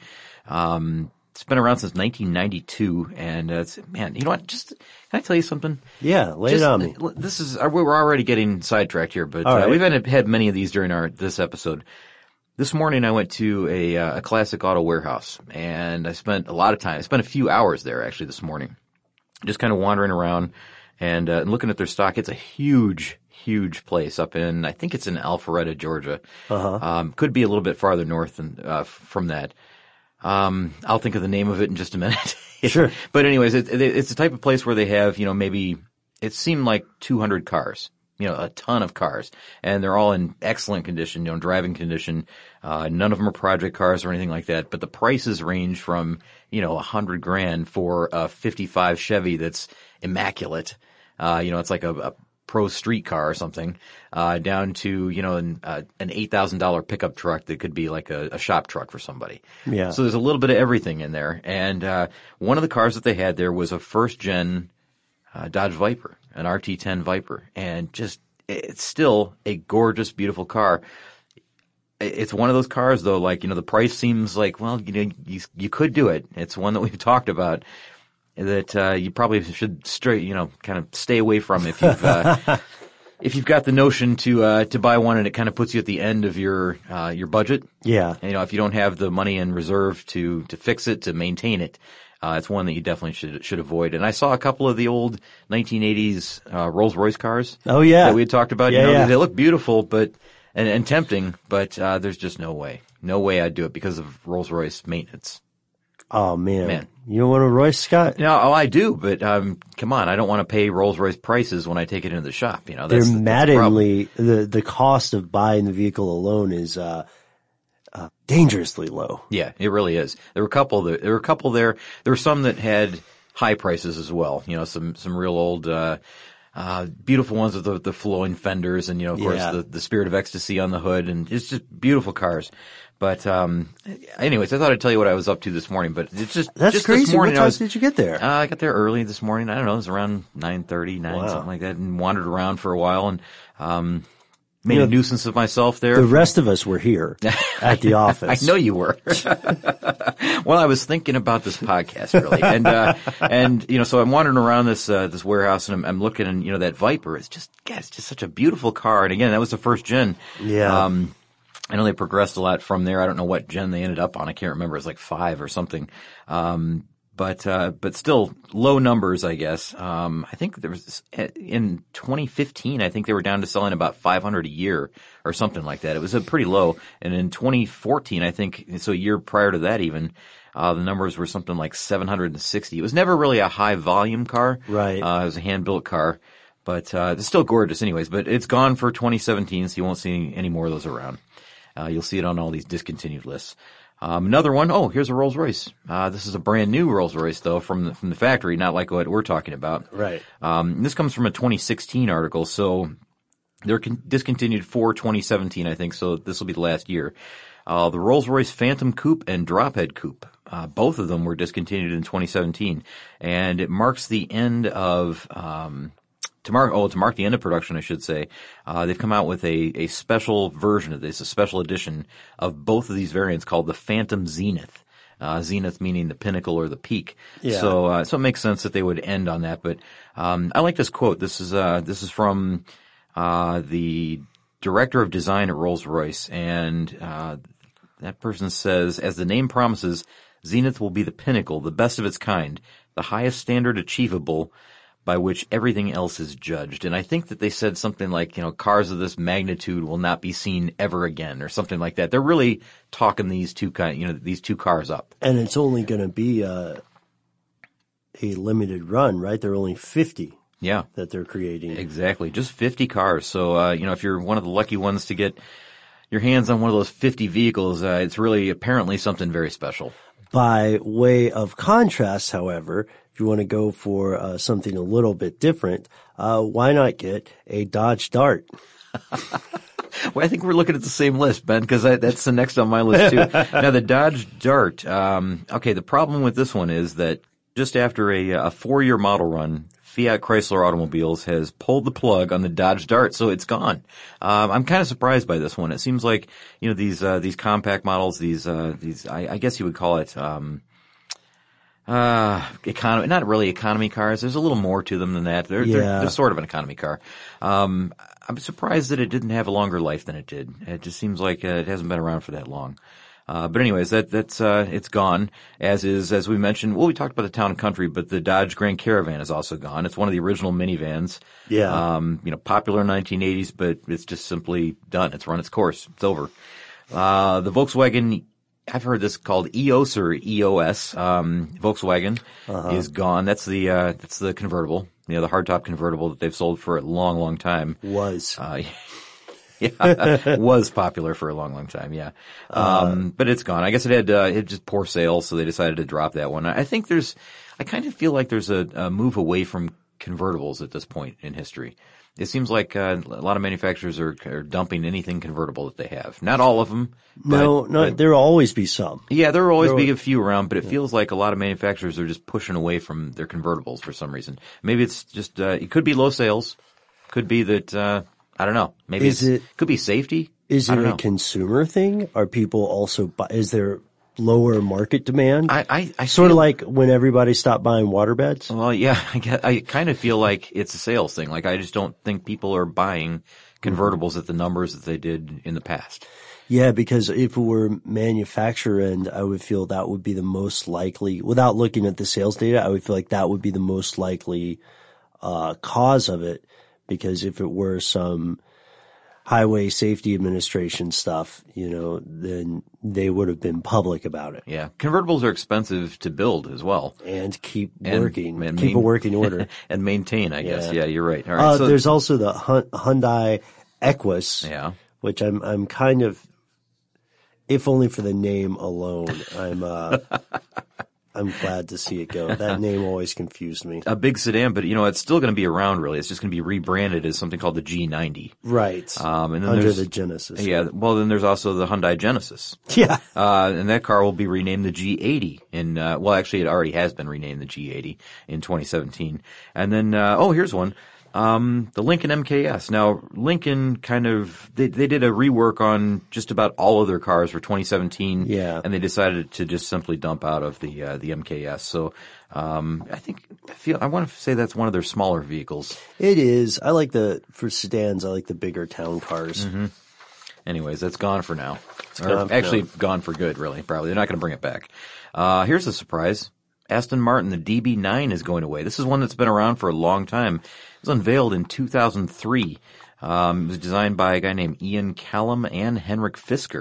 Um, it's been around since nineteen ninety-two, and uh, it's, man, you know what? Just, can I tell you something? Yeah, lay Just, it on me. This is, we're already getting sidetracked here, but right. uh, we've had, had many of these during our, this episode. This morning I went to a, uh, a Classic Auto warehouse, and I spent a lot of time, I spent a few hours there actually this morning, just kind of wandering around and, uh, and looking at their stock. It's a huge, huge place up in, I think it's in Alpharetta, Georgia. Uh-huh. Um, could be a little bit farther north than, uh, from that. Um, I'll think of the name of it in just a minute. Sure. But anyways, it, it, it's the type of place where they have, you know, maybe, it seemed like two hundred cars, you know, a ton of cars, and they're all in excellent condition, you know, driving condition. Uh, none of them are project cars or anything like that, but the prices range from, you know, a hundred grand for a fifty-five Chevy that's immaculate. Uh, you know, it's like a, a pro street car or something, uh, down to, you know, an, uh, an eight thousand dollars pickup truck that could be like a, a shop truck for somebody. Yeah. So there's a little bit of everything in there. And, uh, one of the cars that they had there was a first gen, uh, Dodge Viper, an R T ten Viper. And just, it's still a gorgeous, beautiful car. It's one of those cars though, like, you know, the price seems like, well, you know, you, you could do it. It's one that we've talked about that, uh, you probably should straight, you know, kind of stay away from if you've, uh, if you've got the notion to, uh, to buy one and it kind of puts you at the end of your, uh, your budget. Yeah. And, you know, if you don't have the money in reserve to, to fix it, to maintain it, uh, it's one that you definitely should, should avoid. And I saw a couple of the old nineteen eighties, uh, Rolls-Royce cars. Oh, yeah. That we had talked about. Yeah, you know, yeah. they look beautiful, but, and, and tempting, but, uh, there's just no way. No way I'd do it because of Rolls-Royce maintenance. Oh, man. Man. You don't want a Royce, Scott? No, oh, I do, but um, come on, I don't want to pay Rolls-Royce prices when I take it into the shop. You know, that's, They're that's maddeningly, the, the cost of buying the vehicle alone is uh, uh, dangerously low. Yeah, it really is. There were a couple there, there were a couple there. There were some that had high prices as well. You know, some some real old, uh, uh, beautiful ones with the, the flowing fenders, and you know, of course, Yeah. the the Spirit of Ecstasy on the hood, and it's just beautiful cars. But um, anyways, I thought I'd tell you what I was up to this morning. But it's just That's just crazy. This morning, What I time was, did you get there? Uh, I got there early this morning. I don't know, it was around nine thirty, nine Wow. something like that, and wandered around for a while and um, made You a know, nuisance of myself there. The rest of us were here at the office. I know you were. Well, I was thinking about this podcast really, and uh, and you know, so I'm wandering around this uh, this warehouse, and I'm, I'm looking, and you know, that Viper is just, God, it's just such a beautiful car. And again, that was the first gen. Yeah. Um, I know they progressed a lot from there. I don't know what gen they ended up on. I can't remember. It was like five or something. Um, but, uh, but still low numbers, I guess. Um, I think there was this, in twenty fifteen, I think they were down to selling about five hundred a year or something like that. It was a pretty low. And in twenty fourteen, I think, so a year prior to that even, Uh, the numbers were something like seven hundred sixty. It was never really a high volume car. Right. Uh, it was a hand built car, but, uh, it's still gorgeous anyways, but it's gone for twenty seventeen, so you won't see any more of those around. Uh, you'll see it on all these discontinued lists. Um, another one, oh, here's a Rolls Royce. Uh, this is a brand new Rolls Royce though from the, from the factory, not like what we're talking about. Right. Um, this comes from a twenty sixteen article, so they're con- discontinued for twenty seventeen, I think, so this will be the last year. Uh, the Rolls Royce Phantom Coupe and Drophead Coupe, uh, both of them were discontinued in twenty seventeen, and it marks the end of, um, To mark, oh, to mark the end of production, I should say, uh, they've come out with a, a special version of this, a special edition of both of these variants called the Phantom Zenith. Uh, Zenith meaning the pinnacle or the peak. Yeah. So, uh, so it makes sense that they would end on that. But, um, I like this quote. This is, uh, this is from, uh, the director of design at Rolls-Royce. And, uh, that person says, as the name promises, Zenith will be the pinnacle, the best of its kind, the highest standard achievable, by which everything else is judged. And I think that they said something like, you know, cars of this magnitude will not be seen ever again or something like that. They're really talking these two kind, you know, these two cars up. And it's only going to be a, a limited run, right? There are only fifty Yeah. that they're creating. Exactly. Just fifty cars. So, uh, you know, if you're one of the lucky ones to get your hands on one of those fifty vehicles, uh, it's really apparently something very special. By way of contrast, however, if you want to go for uh, something a little bit different, uh, why not get a Dodge Dart? Well, I think we're looking at the same list, Ben, because that's the next on my list too. Now, the Dodge Dart. Um, okay, the problem with this one is that just after a, a four-year model run, Fiat Chrysler Automobiles has pulled the plug on the Dodge Dart, so it's gone. Um, I'm kind of surprised by this one. It seems like, you know, these, uh, these compact models, these, uh, these, I, I guess you would call it, um, uh, economy, not really economy cars. There's a little more to them than that. They're, Yeah. they're, they're sort of an economy car. Um, I'm surprised that it didn't have a longer life than it did. It just seems like uh, it hasn't been around for that long. Uh, but anyways, that, that's, uh, it's gone, as is, as we mentioned, well, we talked about the Town and Country, but the Dodge Grand Caravan is also gone. It's one of the original minivans. Yeah. Um, you know, popular in the nineteen eighties, but it's just simply done. It's run its course. It's over. Uh, the Volkswagen, I've heard this called E O S or E O S, um, Volkswagen uh-huh. is gone. That's the, uh, that's the convertible, you know, the hardtop convertible that they've sold for a long, long time. Was. Uh, Yeah, was popular for a long, long time. Yeah, um, uh, but it's gone. I guess it had uh, it had just poor sales, so they decided to drop that one. I think there's, I kind of feel like there's a, a move away from convertibles at this point in history. It seems like uh, a lot of manufacturers are, are dumping anything convertible that they have. Not all of them. No, but, no, but, there'll always be some. Yeah, there will always there be will, a few around, but it yeah. feels like a lot of manufacturers are just pushing away from their convertibles for some reason. Maybe it's just uh, it could be low sales, could be that. Uh, I don't know. Maybe is it's, it could be safety. Is it a know. consumer thing? Are people also buy, is there lower market demand? I, I, I sort feel, of like when everybody stopped buying waterbeds. Well, yeah, I, get, I kind of feel like it's a sales thing. Like I just don't think people are buying convertibles mm-hmm. at the numbers that they did in the past. Yeah, because if it were manufacturer end, I would feel that would be the most likely, without looking at the sales data, I would feel like that would be the most likely uh cause of it. Because if it were some Highway Safety Administration stuff, you know, then they would have been public about it. Yeah. Convertibles are expensive to build as well. And keep and, working. And keep main, a working order. And maintain, I yeah. guess. Yeah, you're right. All right. Uh, so, there's also the Hyundai Equus. Yeah. Which I'm, I'm kind of, if only for the name alone, I'm, uh, I'm glad to see it go. That name always confused me. A big sedan, but you know, it's still going to be around really. It's just going to be rebranded as something called the G ninety. Right. Um, and then Under there's, the Genesis. Yeah. Well, then there's also the Hyundai Genesis. Yeah. Uh, and that car will be renamed the G eighty in, uh, well, actually it already has been renamed the G eighty in twenty seventeen. And then, uh, oh, here's one. Um, the Lincoln M K S. Now, Lincoln kind of, they, they did a rework on just about all of their cars for twenty seventeen. Yeah. And they decided to just simply dump out of the, uh, the M K S. So, um, I think, I feel, I want to say that's one of their smaller vehicles. It is. I like the, for sedans, I like the bigger town cars. Mm-hmm. Anyways, that's gone for now. It's or gone, actually no. gone for good, really, probably. They're not going to bring it back. Uh, here's a surprise. Aston Martin, the D B nine is going away. This is one that's been around for a long time. It was unveiled in two thousand three. Um, it was designed by a guy named Ian Callum and Henrik Fisker.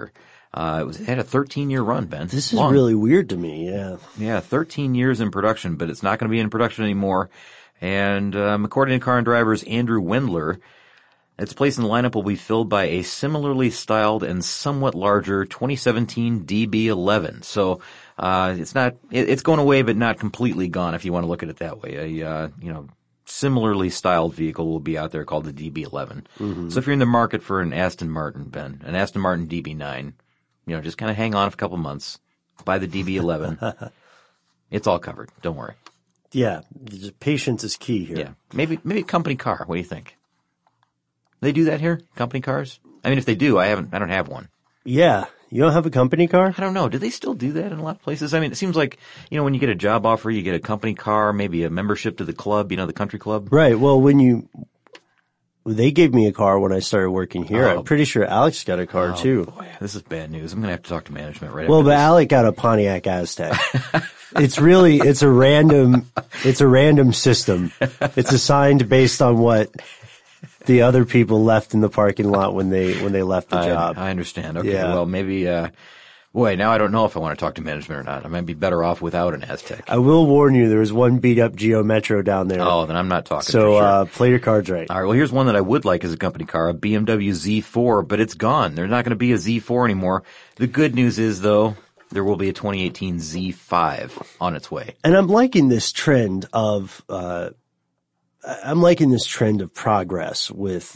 Uh, it was, it had a thirteen year run, Ben. This is Long. really weird to me. Yeah. Yeah, thirteen years in production, but it's not going to be in production anymore. And, um, according to Car and Driver's Andrew Wendler, its place in the lineup will be filled by a similarly styled and somewhat larger twenty seventeen D B eleven. So, uh, it's not, it, it's going away, but not completely gone if you want to look at it that way. A, uh, you know, similarly styled vehicle will be out there called the D B eleven. Mm-hmm. So if you're in the market for an Aston Martin, Ben, an Aston Martin D B nine, you know, just kind of hang on for a couple months, buy the D B eleven. It's all covered. Don't worry. Yeah. Just patience is key here. Yeah. Maybe, maybe a company car. What do you think? They do that here? Company cars? I mean, if they do, I haven't, I don't have one. Yeah. You don't have a company car? I don't know. Do they still do that in a lot of places? I mean, it seems like, you know, when you get a job offer, you get a company car, maybe a membership to the club, you know, the country club. Right. Well, when you, they gave me a car when I started working here. Oh. I'm pretty sure Alex got a car Oh, too. Boy, this is bad news. I'm going to have to talk to management right Well, after but this. Alec got a Pontiac Aztec. It's really, it's a random, it's a random system. It's assigned based on what the other people left in the parking lot when they, when they left the I, job. I understand. Okay. Yeah. Well, maybe, uh, boy, now I don't know if I want to talk to management or not. I might be better off without an Aztec. I will warn you, there was one beat up Geo Metro down there. Oh, then I'm not talking. So, for sure. uh, play your cards right. All right. Well, here's one that I would like as a company car, a B M W Z four, but it's gone. There's not going to be a Z four anymore. The good news is, though, there will be a twenty eighteen Z five on its way. And I'm liking this trend of, uh, I'm liking this trend of progress with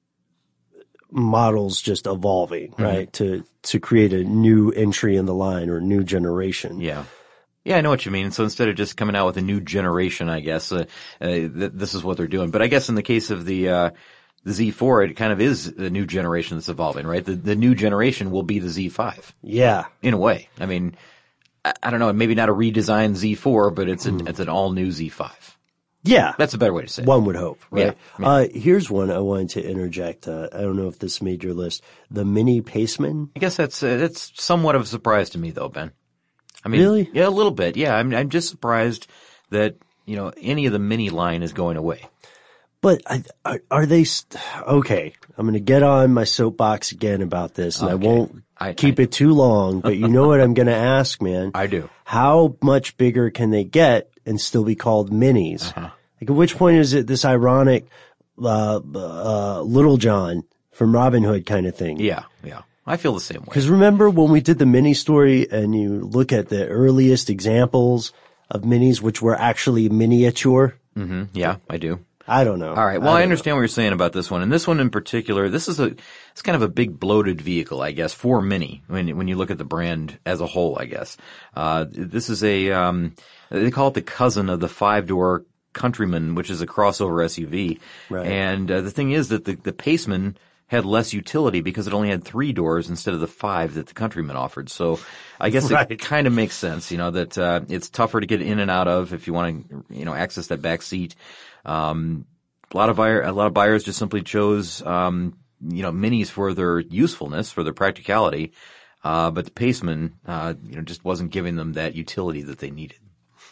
models just evolving, mm-hmm. right? To, to create a new entry in the line or new generation. Yeah. Yeah, I know what you mean. So instead of just coming out with a new generation, I guess, uh, uh th- this is what they're doing. But I guess in the case of the, uh, the Z four, it kind of is the new generation that's evolving, right? The, the new generation will be the Z five. Yeah. In a way. I mean, I, I don't know, maybe not a redesigned Z four, but it's an, mm. it's an all new Z five. Yeah. That's a better way to say it. One would hope, right? Yeah. Uh, here's one I wanted to interject. Uh, I don't know if this made your list. The Mini Paceman. I guess that's, uh, that's somewhat of a surprise to me though, Ben. I mean, really? Yeah, a little bit. Yeah. I'm, I'm just surprised that, you know, any of the Mini line is going away. But I, are, are they st- okay? I'm going to get on my soapbox again about this, and okay. I won't I, keep I, it too long. But you know what I'm going to ask, man? I do. How much bigger can they get and still be called minis? Uh-huh. Like, at which point is it this ironic uh, uh Little John from Robin Hood kind of thing? Yeah, yeah. I feel the same way. Because remember when we did the mini story, and you look at the earliest examples of minis, which were actually miniature. Mm-hmm. Yeah, I do. I don't know. All right. Well, I, I understand know. what you're saying about this one. And this one in particular, this is a, it's kind of a big bloated vehicle, I guess, for Mini when, when you look at the brand as a whole, I guess. Uh, this is a, um, they call it the cousin of the five-door Countryman, which is a crossover S U V. Right. And uh, the thing is that the, the Paceman had less utility because it only had three doors instead of the five that the Countryman offered. So I guess right. it kind of makes sense, you know, that, uh, it's tougher to get in and out of if you want to, you know, access that back seat. Um, a lot of buyer, a lot of buyers just simply chose, um, you know, minis for their usefulness, for their practicality. Uh, but the Paceman, uh, you know, just wasn't giving them that utility that they needed.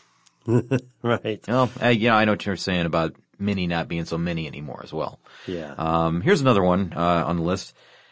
Right. Well, I, you know, I know what you're saying about Mini not being so mini anymore as well. Yeah. Um, here's another one, uh, on the list.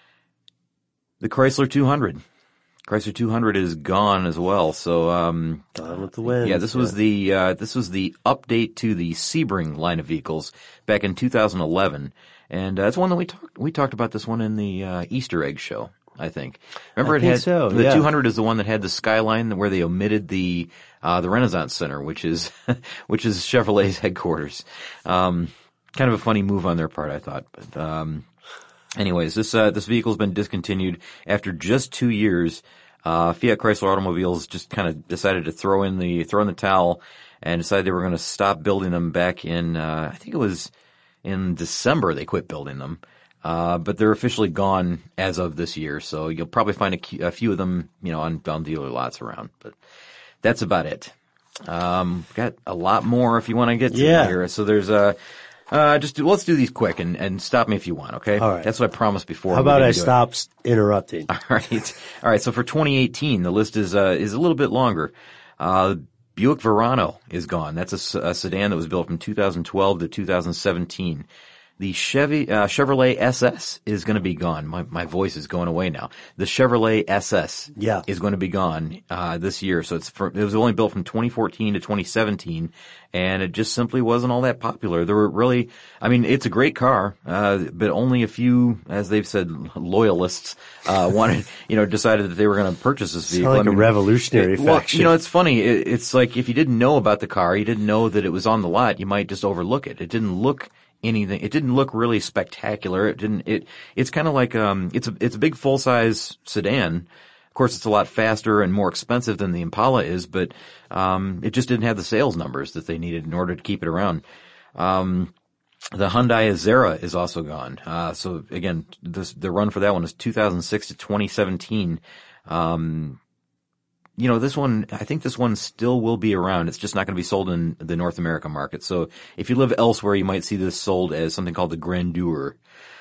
The Chrysler two hundred. Chrysler two hundred is gone as well. So, um, gone with the wind. Yeah, this was yeah. the, uh, this was the update to the Sebring line of vehicles back in two thousand eleven. And, uh, it's one that we talked, we talked about this one in the, uh, Easter egg show, I think. Remember I it think had, so, the yeah. two hundred is the one that had the Skyline where they omitted the, uh, the Renaissance Center, which is, which is Chevrolet's headquarters. Um, kind of a funny move on their part, I thought, but, um, anyways, this, uh, this vehicle's been discontinued after just two years. Uh, Fiat Chrysler Automobiles just kind of decided to throw in the, throw in the towel and decided they were going to stop building them back in, uh, I think it was in December they quit building them. Uh, but they're officially gone as of this year. So you'll probably find a, a few of them, you know, on, on dealer lots around, but that's about it. Um, got a lot more if you want to get to yeah. here. So there's a, Uh, just do, let's do these quick and, and stop me if you want, okay? All right. That's what I promised before. How about I stop it. interrupting? All right. All right. So for twenty eighteen, the list is, uh, is a little bit longer. Uh, Buick Verano is gone. That's a, a sedan that was built from two thousand twelve to two thousand seventeen. The Chevy, uh, Chevrolet S S is going to be gone. My, my voice is going away now. The Chevrolet S S Yeah. is going to be gone, uh, this year. So it's from, it was only built from twenty fourteen to twenty seventeen, and it just simply wasn't all that popular. There were really, I mean, it's a great car, uh, but only a few, as they've said, loyalists, uh, wanted, you know, decided that they were going to purchase this vehicle. Sound like I mean, a revolutionary it, well, faction. you know, it's funny. It, it's like if you didn't know about the car, you didn't know that it was on the lot, you might just overlook it. It didn't look anything. It didn't look really spectacular. It didn't, it, it's kind of like, um, it's a, it's a big full-size sedan. Of course, it's a lot faster and more expensive than the Impala is, but, um, it just didn't have the sales numbers that they needed in order to keep it around. Um, the Hyundai Azera is also gone. Uh, so again, this, the run for that one is two thousand six to twenty seventeen. Um, You know, this one, I think this one still will be around. It's just not going to be sold in the North America market. So if you live elsewhere, you might see this sold as something called the Grandeur.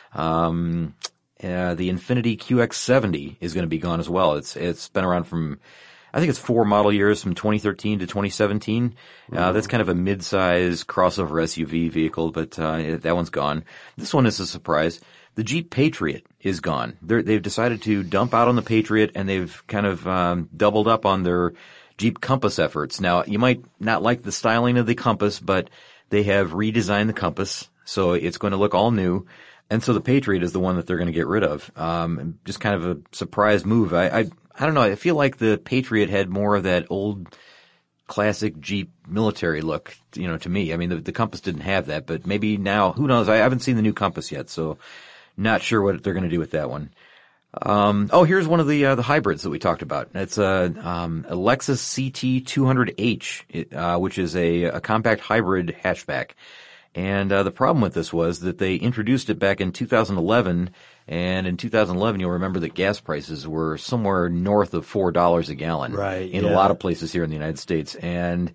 Um, uh, the Infiniti Q X seventy is going to be gone as well. It's, it's been around from, I think it's four model years from twenty thirteen to twenty seventeen. Uh, that's kind of a mid-size crossover S U V vehicle, but, uh, that one's gone. This one is a surprise. The Jeep Patriot is gone. They're, they've decided to dump out on the Patriot, and they've kind of um, doubled up on their Jeep Compass efforts. Now, you might not like the styling of the Compass, but they have redesigned the Compass, so it's going to look all new. And so the Patriot is the one that they're going to get rid of. Um, just kind of a surprise move. I, I, I don't know. I feel like the Patriot had more of that old classic Jeep military look, you know, to me. I mean, the, the Compass didn't have that, but maybe now, who knows? I haven't seen the new Compass yet, so not sure what they're going to do with that one. Um, oh, here's one of the, uh, the hybrids that we talked about. It's a, um, a Lexus C T two hundred H, uh, which is a, a compact hybrid hatchback. And, uh, the problem with this was that they introduced it back in two thousand eleven, and in two thousand eleven, you'll remember that gas prices were somewhere north of four dollars a gallon. Right. In yeah. a lot of places here in the United States. And,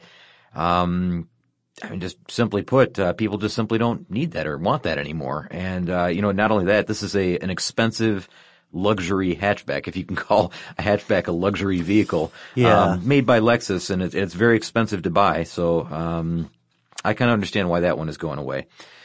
um, I mean, just simply put, uh, people just simply don't need that or want that anymore. And, uh, you know, not only that, this is a, an expensive luxury hatchback, if you can call a hatchback a luxury vehicle, yeah. um, made by Lexus, and it, it's very expensive to buy. So, um, I kind of understand why that one is going away.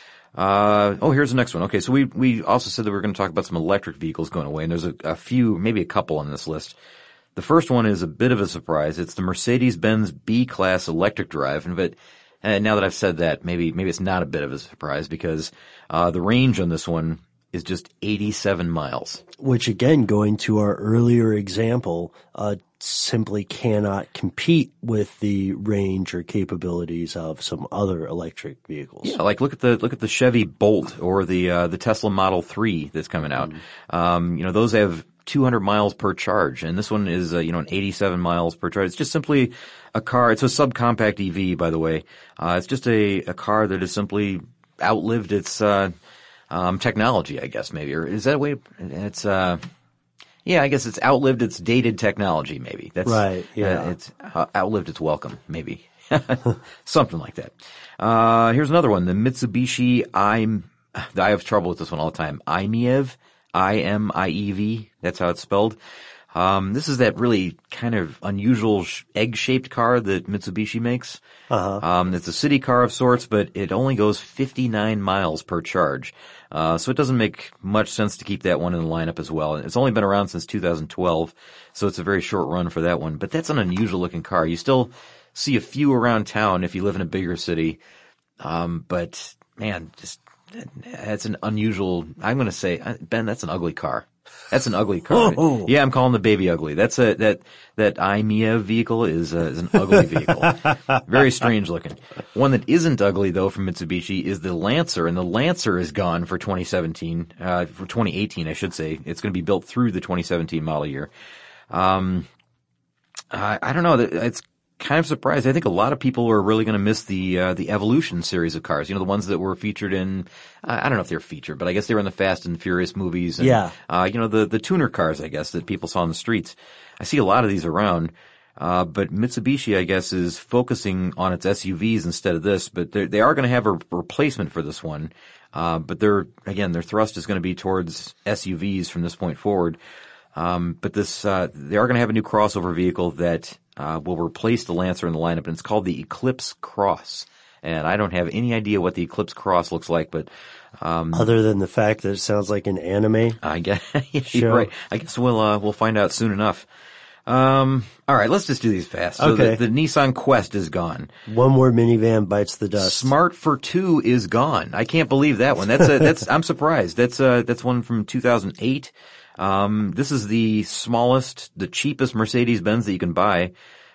Uh, oh, here's the next one. Okay. So we, we also said that we were going to talk about some electric vehicles going away, and there's a, a few, maybe a couple on this list. The first one is a bit of a surprise. It's the Mercedes-Benz B-Class electric drive, and but And now that I've said that, maybe maybe it's not a bit of a surprise, because uh the range on this one is just eighty-seven miles. Which, again, going to our earlier example, uh simply cannot compete with the range or capabilities of some other electric vehicles. Yeah, like look at the look at the Chevy Bolt or the uh the Tesla Model three that's coming out. Mm. Um, you know, those have two hundred miles per charge, and this one is, uh, you know, an eighty-seven miles per charge. It's just simply a car. It's a subcompact E V, by the way. Uh, it's just a, a car that has simply outlived its, uh, um, technology, I guess, maybe. Or is that a way? It's, uh, yeah, I guess it's outlived its dated technology, maybe. That's right. Yeah. Uh, it's uh, outlived its welcome, maybe. Something like that. Uh, here's another one. The Mitsubishi I, I have trouble with this one all the time. I M I E V. I M I E V. That's how it's spelled. Um, this is that really kind of unusual sh- egg-shaped car that Mitsubishi makes. Uh-huh. Um, it's a city car of sorts, but it only goes fifty-nine miles per charge. Uh, so it doesn't make much sense to keep that one in the lineup as well. It's only been around since two thousand twelve, so it's a very short run for that one. But that's an unusual looking car. You still see a few around town if you live in a bigger city. Um, but man, just, that's an unusual, I'm going to say, Ben, that's an ugly car. That's an ugly car. Oh. Yeah, I'm calling the baby ugly. That's a, that, that I M I E V vehicle is, a, is an ugly vehicle. Very strange looking. One that isn't ugly though from Mitsubishi is the Lancer, and the Lancer is gone for twenty seventeen, uh, for twenty eighteen, I should say. It's going to be built through the twenty seventeen model year. Um, I, I don't know. It's kind of surprised. I think a lot of people are really going to miss the uh, the Evolution series of cars. You know, the ones that were featured in, uh, I don't know if they were featured, but I guess they were in the Fast and Furious movies. And, yeah. Uh, you know, the the tuner cars, I guess, that people saw on the streets. I see a lot of these around. Uh, but Mitsubishi, I guess, is focusing on its S U Vs instead of this. But they are going to have a replacement for this one. Uh, but they're again, their thrust is going to be towards S U Vs from this point forward. Um, but this, uh, they are going to have a new crossover vehicle that, uh, will replace the Lancer in the lineup, and it's called the Eclipse Cross. and I don't have any idea what the Eclipse Cross looks like, but um other than the fact that it sounds like an anime. I guess Show. you're right. I guess we'll uh, we'll find out soon enough. Um, all right, let's just do these fast. So okay. the, the Nissan Quest is gone. One more minivan bites the dust. Smart for two is gone. I can't believe that one. That's a, that's I'm surprised. That's uh that's one from two thousand eight. Um, this is the smallest, the cheapest Mercedes-Benz that you can buy.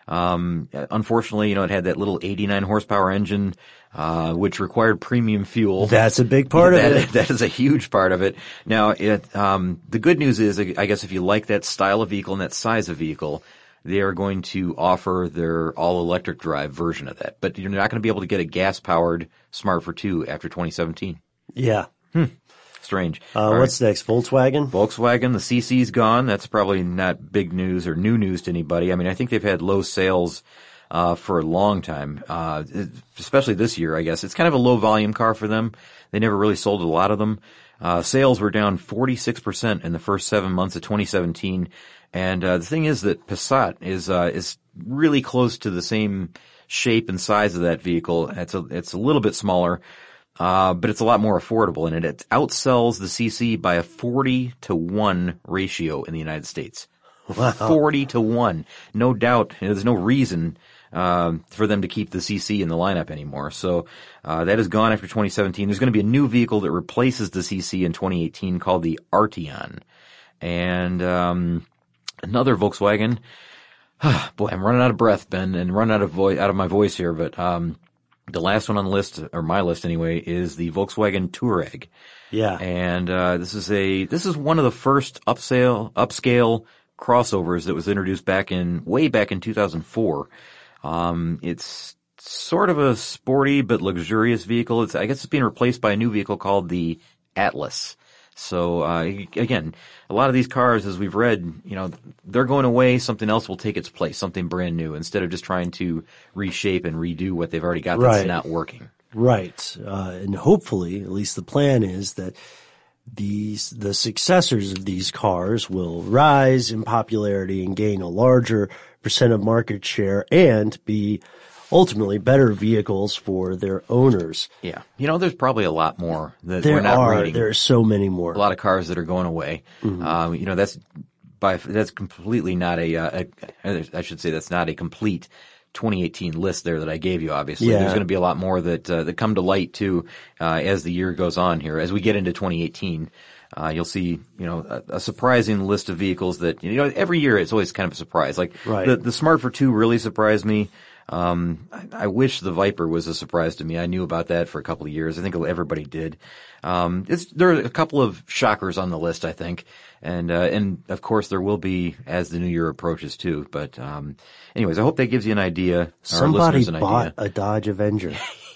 Um, unfortunately, you know, it had that little eighty-nine horsepower engine, uh, which required premium fuel. That's a big part that, of it. That is a huge part of it. Now, it, um, the good news is, I guess if you like that style of vehicle and that size of vehicle, they are going to offer their all-electric drive version of that. But you're not going to be able to get a gas-powered Smart for two after twenty seventeen. Yeah. Hmm. Strange. Uh, what's right. next? Volkswagen? Volkswagen, the C C's gone. That's probably not big news or new news to anybody. I mean, I think they've had low sales, uh, for a long time, uh, especially this year, I guess. It's kind of a low volume car for them. They never really sold a lot of them. Uh, sales were down forty-six percent in the first seven months of twenty seventeen. And, uh, the thing is that Passat is, uh, is really close to the same shape and size of that vehicle. It's a, it's a little bit smaller. Uh, but it's a lot more affordable, and it, it outsells the C C by a forty to one ratio in the United States. Wow. forty to one. No doubt, you know, there's no reason, uh, for them to keep the C C in the lineup anymore. So, uh, that is gone after twenty seventeen. There's going to be a new vehicle that replaces the C C in twenty eighteen called the Arteon. And, um, another Volkswagen. Boy, I'm running out of breath, Ben, and running out of voice, out of my voice here, but, um, the last one on the list, or my list anyway, is the Volkswagen Touareg. Yeah. And, uh, this is a, this is one of the first upscale, upscale crossovers that was introduced back in, way back in two thousand four. Um, it's sort of a sporty but luxurious vehicle. It's, I guess it's being replaced by a new vehicle called the Atlas. So, uh, again, a lot of these cars, as we've read, you know, they're going away, something else will take its place, something brand new, instead of just trying to reshape and redo what they've already got that's right. not working. Right. Uh, and hopefully, at least the plan is that these, the successors of these cars will rise in popularity and gain a larger percent of market share and be ultimately better vehicles for their owners. Yeah. You know, there's probably a lot more that there we're not are, reading. There are so many more. A lot of cars that are going away. Mm-hmm. Um, you know, that's by, that's completely not a, uh, a, I should say that's not a complete twenty eighteen list there that I gave you, obviously. Yeah. There's going to be a lot more that, uh, that come to light too, uh, as the year goes on here. As we get into twenty eighteen, uh, you'll see, you know, a, a surprising list of vehicles that, you know, every year it's always kind of a surprise. Like, right. the, the Smart for two really surprised me. Um, I, I wish the Viper was a surprise to me. I knew about that for a couple of years. I think everybody did. Um, it's, there are a couple of shockers on the list, I think. And, uh, and of course there will be as the new year approaches too. But, um, anyways, I hope that gives you an idea. Somebody an bought idea. a Dodge Avenger.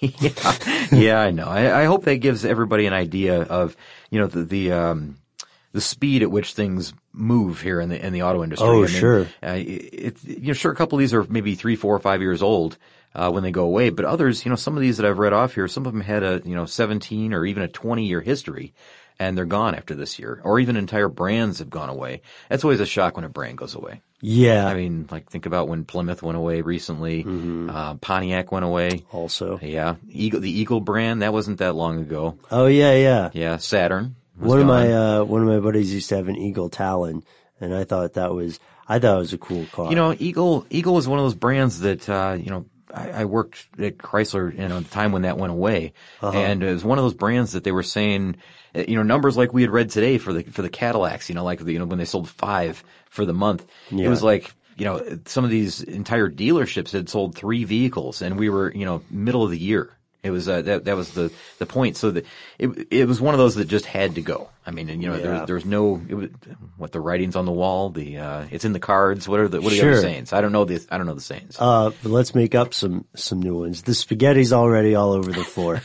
yeah. yeah, I know. I, I hope that gives everybody an idea of, you know, the, the, um, the speed at which things move here in the in the auto industry. Oh, I mean, sure. Uh, it, it, you know, sure, a couple of these are maybe three, four, or five years old uh, when they go away, but others, you know, some of these that I've read off here, some of them had a you know seventeen or even a twenty year history, and they're gone after this year, or even entire brands have gone away. That's always a shock when a brand goes away. Yeah. I mean, like think about when Plymouth went away recently, mm-hmm. uh, Pontiac went away. Also. Yeah, Eagle, the Eagle brand that wasn't that long ago. Oh yeah, yeah. Yeah, Saturn. One of gone. my uh one of my buddies used to have an Eagle Talon, and I thought that was I thought it was a cool car. You know, Eagle Eagle was one of those brands that uh, you know I, I worked at Chrysler, you know, at the time when that went away, uh-huh. and it was one of those brands that they were saying, you know, numbers like we had read today for the for the Cadillacs, you know, like you know when they sold five for the month, yeah. It was like. You know, some of these entire dealerships had sold three vehicles, and we were, you know, middle of the year. It was uh, that that was the the point. So that it it was one of those that just had to go. I mean, and you know, yeah. there there was no it was, what the writing's on the wall. The uh, it's in the cards. What are the what are sure. the other sayings? I don't know the I don't know the sayings. Uh, but let's make up some some new ones. The spaghetti's already all over the floor.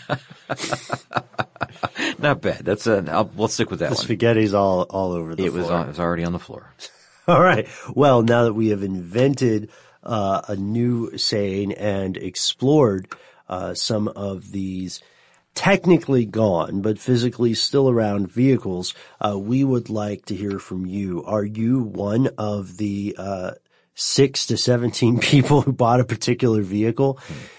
Not bad. That's a. I'll, let's stick with that the one. The spaghetti's all all over the it floor. Was on, it was already on the floor. All right. Well, now that we have invented uh, a new saying and explored uh, some of these technically gone but physically still around vehicles, uh, we would like to hear from you. Are you one of the uh, six to seventeen people who bought a particular vehicle?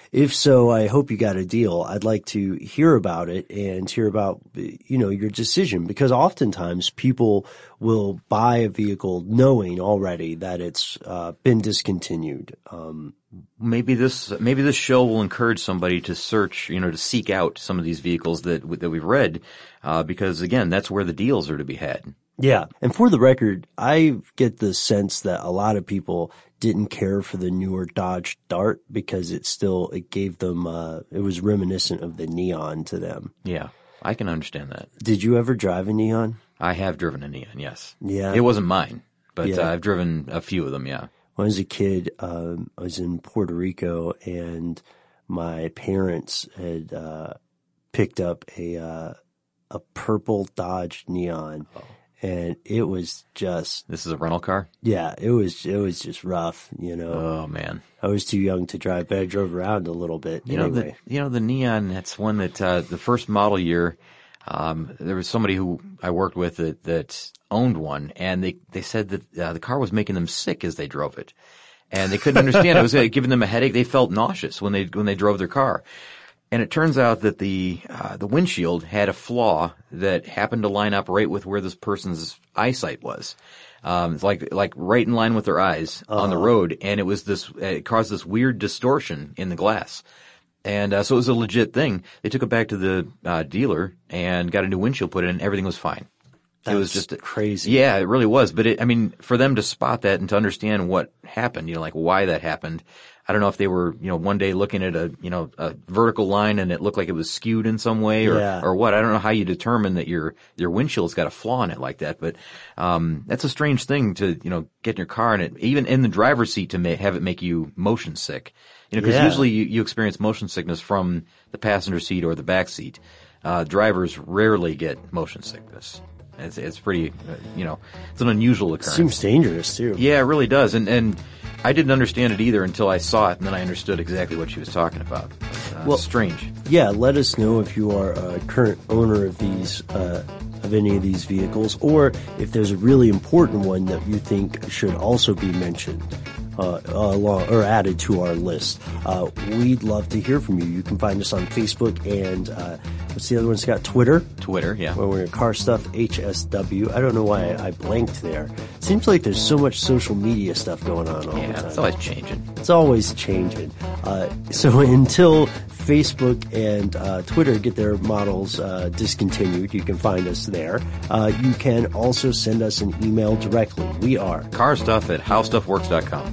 if so, I hope you got a deal. I'd like to hear about it and hear about, you know, your decision, because oftentimes people will buy a vehicle knowing already that it's uh, been discontinued. Um, maybe this maybe this show will encourage somebody to search, you know, to seek out some of these vehicles that that we've read, uh, because again, that's where the deals are to be had. Yeah. And for the record, I get the sense that a lot of people didn't care for the newer Dodge Dart because it still, it gave them, uh, it was reminiscent of the Neon to them. Yeah, I can understand that. Did you ever drive a Neon? I have driven a Neon, yes. Yeah. It wasn't mine, but Yeah. uh, I've driven a few of them, yeah. When I was a kid, um, I was in Puerto Rico and my parents had, uh, picked up a, uh, a purple Dodge Neon. Oh. And it was just, This is a rental car? yeah, it was, it was just rough, you know. Oh man. I was too young to drive, but I drove around a little bit You know, anyway. the, you know, the Neon, that's one that, uh, the first model year, um, there was somebody who I worked with that, that owned one, and they, they said that, uh, the car was making them sick as they drove it. And they couldn't understand. It was uh, giving them a headache. They felt nauseous when they, when they drove their car. And it turns out that the uh, the windshield had a flaw that happened to line up right with where this person's eyesight was. Um, it's like like right in line with their eyes uh-huh. on the road, and it was this. It caused this weird distortion in the glass, and uh, so it was a legit thing. They took it back to the uh, dealer and got a new windshield put in, and everything was fine. That's it was just crazy. Yeah, it really was. But it, I mean, for them to spot that and to understand what happened, you know, like why that happened. I don't know if they were, you know, one day looking at a, you know, a vertical line and it looked like it was skewed in some way or, yeah. or what. I don't know how you determine that your, your windshield's got a flaw in it like that, but, um, that's a strange thing to, you know, get in your car and it, even in the driver's seat to ma- have it make you motion sick. You know, cause yeah. usually you, you experience motion sickness from the passenger seat or the back seat. Uh, drivers rarely get motion sickness. It's, it's pretty, uh, you know, it's an unusual occurrence. Seems dangerous too. Yeah, it really does. And, and I didn't understand it either until I saw it, and then I understood exactly what she was talking about. Uh, well, strange. Yeah, let us know if you are a current owner of these, uh, of any of these vehicles, or if there's a really important one that you think should also be mentioned. Uh, along, or added to our list. Uh, we'd love to hear from you. You can find us on Facebook and, uh, what's the other one? It's got Twitter. Twitter, yeah. Where we're at Car Stuff H S W. I don't know why I blanked there. Seems like there's so much social media stuff going on all yeah, the time. It's always changing. It's always changing. Uh, so until Facebook and uh, Twitter get their models uh, discontinued, you can find us there. Uh, you can also send us an email directly. We are carstuff at howstuffworks dot com.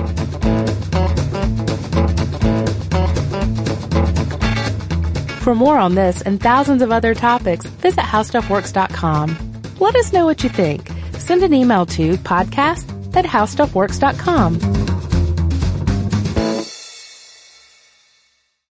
For more on this and thousands of other topics, visit how stuff works dot com. Let us know what you think. Send an email to podcast at how stuff works dot com.